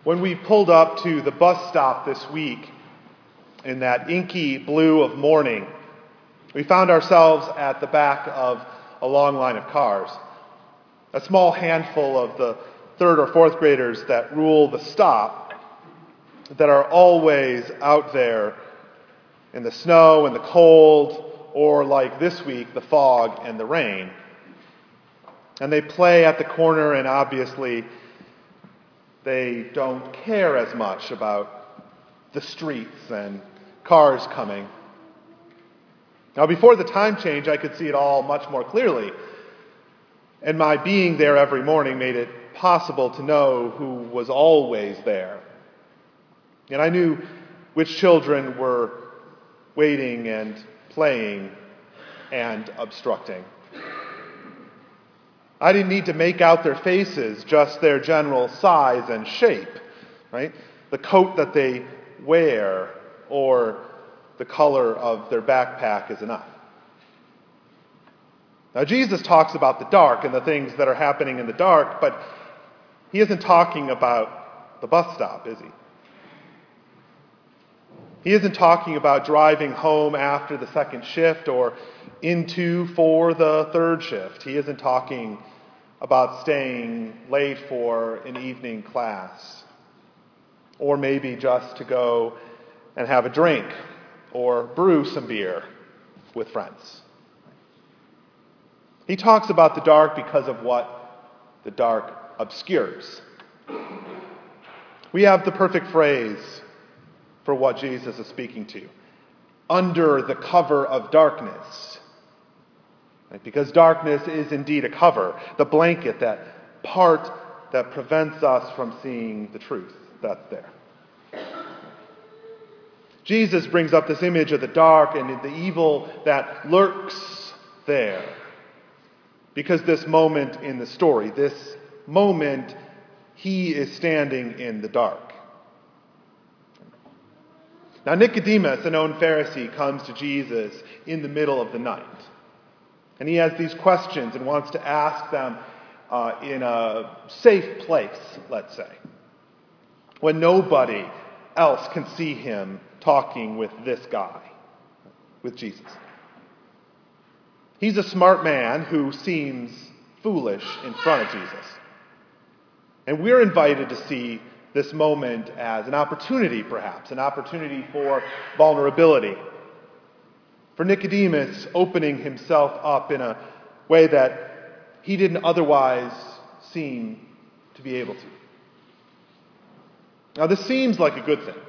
When we pulled up to the bus stop this week in that inky blue of morning, we found ourselves at the back of a long line of cars. A small handful of the third or fourth graders that rule the stop, that are always out there in the snow and the cold, or like this week, the fog and the rain. And they play at the corner, and obviously they don't care as much about the streets and cars coming. Now, before the time change, I could see it all much more clearly. And my being there every morning made it possible to know who was always there. And I knew which children were waiting and playing and obstructing. I didn't need to make out their faces, just their general size and shape, right? The coat that they wear or the color of their backpack is enough. Now, Jesus talks about the dark and the things that are happening in the dark, but he isn't talking about the bus stop, is he? He isn't talking about driving home after the second shift or for the third shift. He isn't talking about staying late for an evening class, or maybe just to go and have a drink or brew some beer with friends. He talks about the dark because of what the dark obscures. We have the perfect phrase for what Jesus is speaking to. Under the cover of darkness. Right? Because darkness is indeed a cover, the blanket, that part that prevents us from seeing the truth that's there. Jesus brings up this image of the dark and the evil that lurks there. Because this moment in the story, this moment, he is standing in the dark. Now, Nicodemus, a known Pharisee, comes to Jesus in the middle of the night. And he has these questions and wants to ask them in a safe place, let's say, when nobody else can see him talking with this guy, with Jesus. He's a smart man who seems foolish in front of Jesus. And we're invited to see this moment as an opportunity, perhaps, an opportunity for vulnerability. For Nicodemus opening himself up in a way that he didn't otherwise seem to be able to. Now, this seems like a good thing.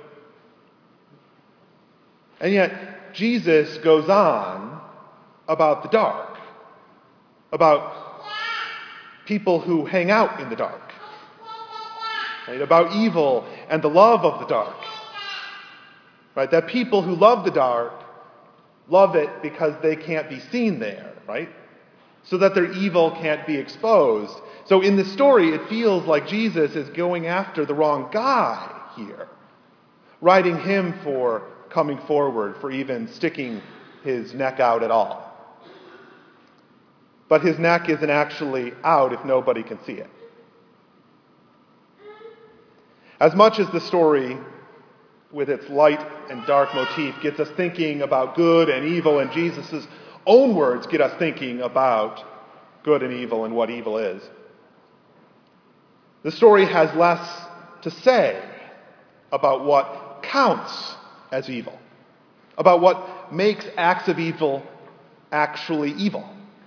And yet, Jesus goes on about the dark, about people who hang out in the dark, right? About evil and the love of the dark, right? That people who love the dark love it because they can't be seen there, right? So that their evil can't be exposed. So in the story, it feels like Jesus is going after the wrong guy here, writing him for coming forward, for even sticking his neck out at all. But his neck isn't actually out if nobody can see it. As much as the story, with its light and dark motif, gets us thinking about good and evil, and Jesus' own words get us thinking about good and evil and what evil is, the story has less to say about what counts as evil, about what makes acts of evil actually evil.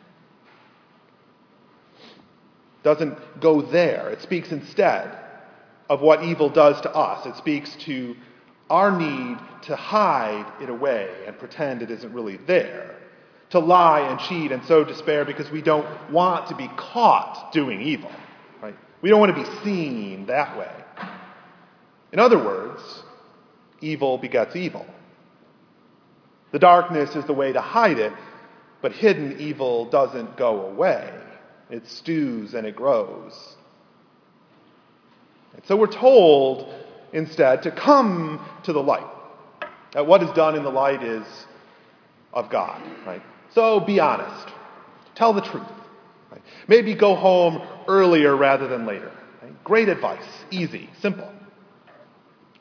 It doesn't go there. It speaks instead of what evil does to us. It speaks to our need to hide it away and pretend it isn't really there, to lie and cheat and sow despair because we don't want to be caught doing evil, right? We don't want to be seen that way. In other words, evil begets evil. The darkness is the way to hide it, but hidden evil doesn't go away. It stews and it grows. And so we're told instead to come to the light. That what is done in the light is of God, right? So be honest. Tell the truth. Right? Maybe go home earlier rather than later. Right? Great advice. Easy. Simple.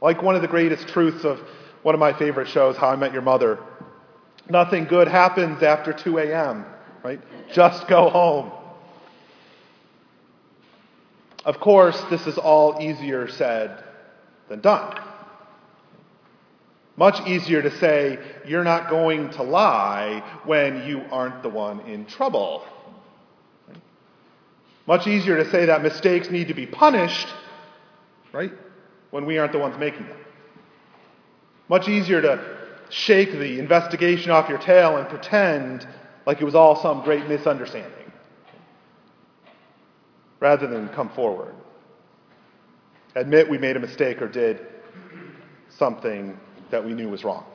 Like one of the greatest truths of one of my favorite shows, How I Met Your Mother, nothing good happens after 2 a.m., right? Just go home. Of course, this is all easier said than done. Much easier to say, you're not going to lie when you aren't the one in trouble. Much easier to say that mistakes need to be punished, right, when we aren't the ones making them. Much easier to shake the investigation off your tail and pretend like it was all some great misunderstanding, rather than come forward. Admit we made a mistake or did something that we knew was wrong.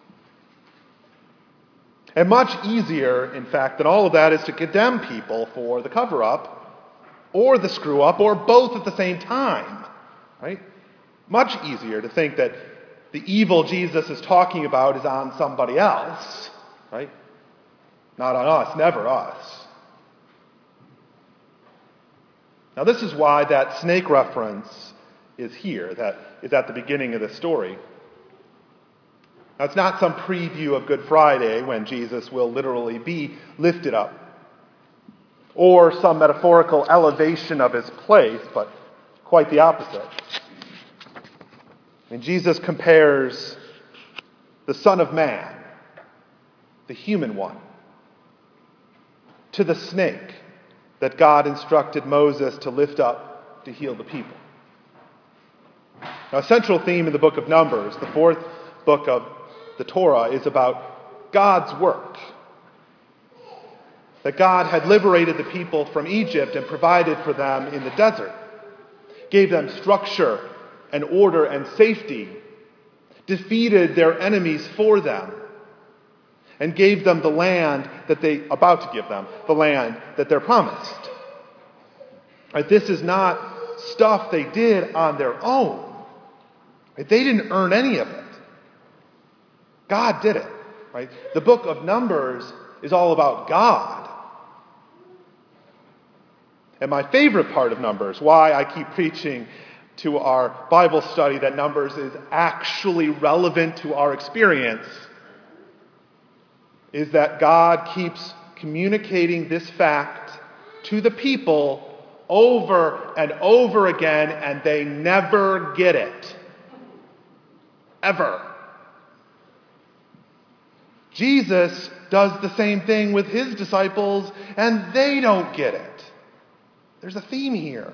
And much easier, in fact, than all of that is to condemn people for the cover-up or the screw-up or both at the same time, right? Much easier to think that the evil Jesus is talking about is on somebody else, right? Not on us, never us. Now this is why that snake reference is here, that is at the beginning of the story. Now, it's not some preview of Good Friday when Jesus will literally be lifted up, or some metaphorical elevation of his place, but quite the opposite. And Jesus compares the Son of Man, the human one, to the snake that God instructed Moses to lift up to heal the people. Now, a central theme in the book of Numbers, the fourth book of the Torah, is about God's work. That God had liberated the people from Egypt and provided for them in the desert, gave them structure and order and safety, defeated their enemies for them, and gave them the land that about to give them, the land that they're promised. Right, this is not stuff they did on their own. Right, they didn't earn any of it. God did it, right? The book of Numbers is all about God. And my favorite part of Numbers, why I keep preaching to our Bible study that Numbers is actually relevant to our experience, is that God keeps communicating this fact to the people over and over again, and they never get it. Ever. Jesus does the same thing with his disciples, and they don't get it. There's a theme here.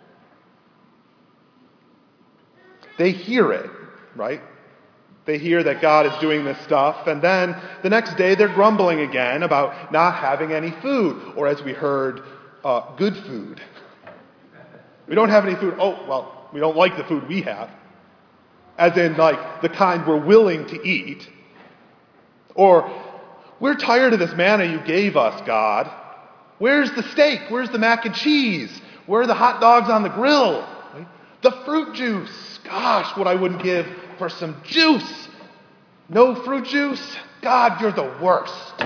They hear it, right? They hear that God is doing this stuff, and then the next day they're grumbling again about not having any food, or as we heard, good food. We don't have any food. Oh, well, we don't like the food we have. As in, like, the kind we're willing to eat. Or, we're tired of this manna you gave us, God. Where's the steak? Where's the mac and cheese? Where are the hot dogs on the grill? Right? The fruit juice. Gosh, what I wouldn't give for some juice. No fruit juice? God, you're the worst.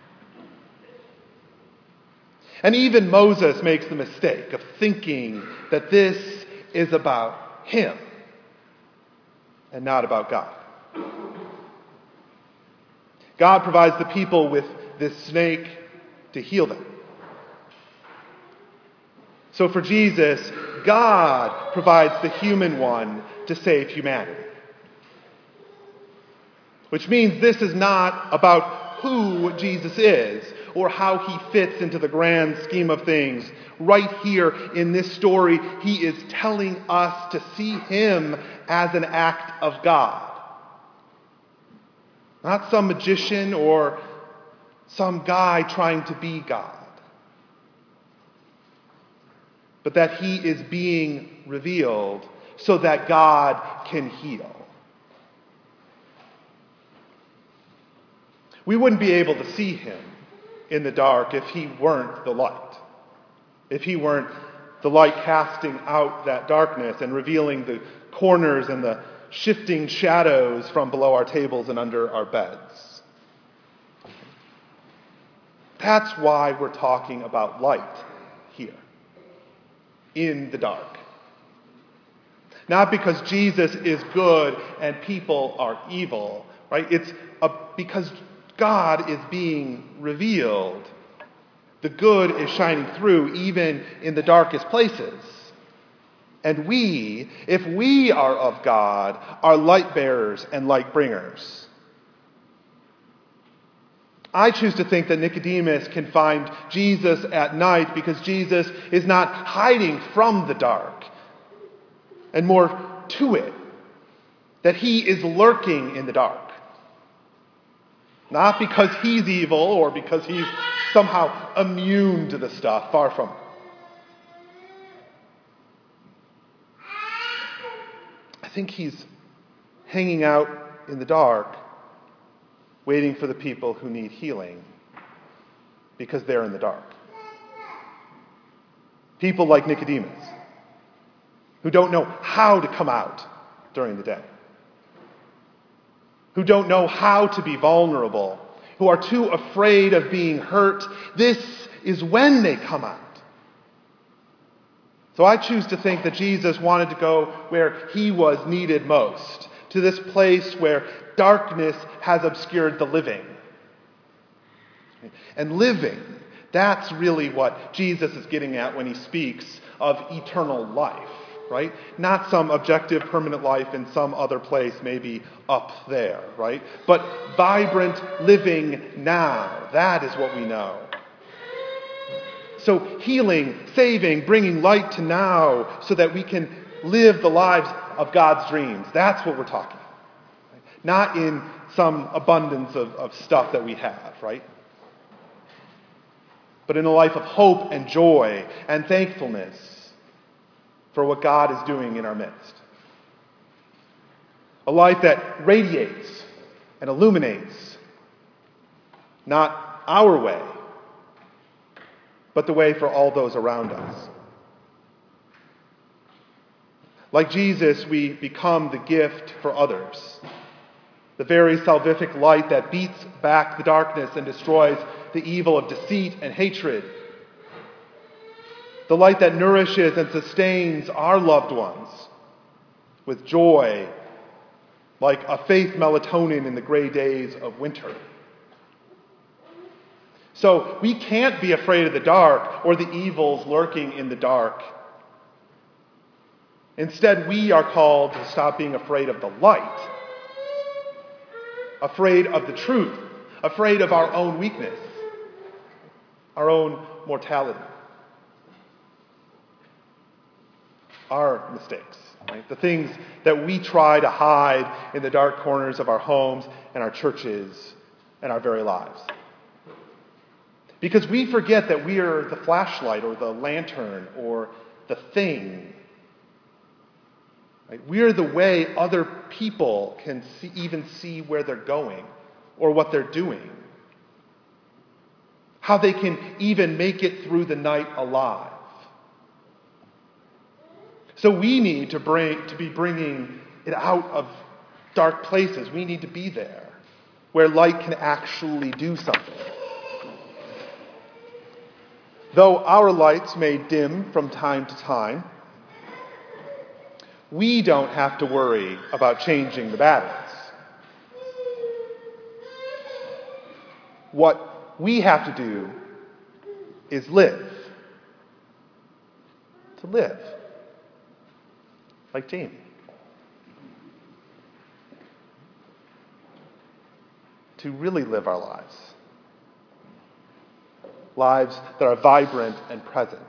And even Moses makes the mistake of thinking that this is about him and not about God. God provides the people with this snake to heal them. So for Jesus, God provides the human one to save humanity. Which means this is not about who Jesus is or how he fits into the grand scheme of things. Right here in this story, he is telling us to see him as an act of God. Not some magician or some guy trying to be God. But that he is being revealed so that God can heal. We wouldn't be able to see him in the dark if he weren't the light. If he weren't the light casting out that darkness and revealing the corners and the shifting shadows from below our tables and under our beds. That's why we're talking about light here, in the dark. Not because Jesus is good and people are evil, right? It's because God is being revealed. The good is shining through even in the darkest places. And we, if we are of God, are light bearers and light bringers. I choose to think that Nicodemus can find Jesus at night because Jesus is not hiding from the dark, and more to it, that he is lurking in the dark. Not because he's evil or because he's somehow immune to the stuff, far from it. I think he's hanging out in the dark, waiting for the people who need healing because they're in the dark. People like Nicodemus, who don't know how to come out during the day, who don't know how to be vulnerable, who are too afraid of being hurt. This is when they come out. So I choose to think that Jesus wanted to go where he was needed most, to this place where darkness has obscured the living. And living, that's really what Jesus is getting at when he speaks of eternal life, right? Not some objective permanent life in some other place, maybe up there, right? But vibrant living now, that is what we know. So healing, saving, bringing light to now so that we can live the lives of God's dreams. That's what we're talking about. Right? Not in some abundance of stuff that we have, right? But in a life of hope and joy and thankfulness for what God is doing in our midst. A life that radiates and illuminates, not our way, but the way for all those around us. Like Jesus, we become the gift for others. The very salvific light that beats back the darkness and destroys the evil of deceit and hatred. The light that nourishes and sustains our loved ones with joy, like a faith melatonin in the gray days of winter. So we can't be afraid of the dark or the evils lurking in the dark. Instead, we are called to stop being afraid of the light, afraid of the truth, afraid of our own weakness, our own mortality, our mistakes, right? The things that we try to hide in the dark corners of our homes and our churches and our very lives. Because we forget that we are the flashlight or the lantern or the thing. Right? We are the way other people can even see where they're going or what they're doing. How they can even make it through the night alive. So we need to be bringing it out of dark places. We need to be there where light can actually do something. Though our lights may dim from time to time, we don't have to worry about changing the batteries. What we have to do is live. To live. Like Jamie. To really live our lives. Lives that are vibrant and present.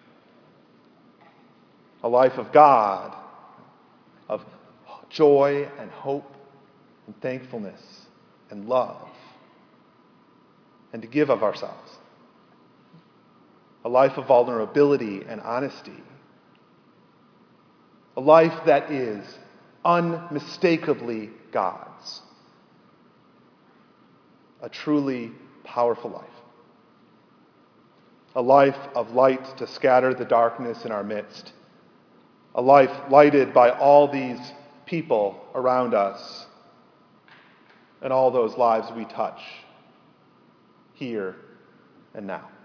A life of God, of joy and hope and thankfulness and love. And to give of ourselves. A life of vulnerability and honesty. A life that is unmistakably God's. A truly powerful life. A life of light to scatter the darkness in our midst. A life lighted by all these people around us and all those lives we touch here and now.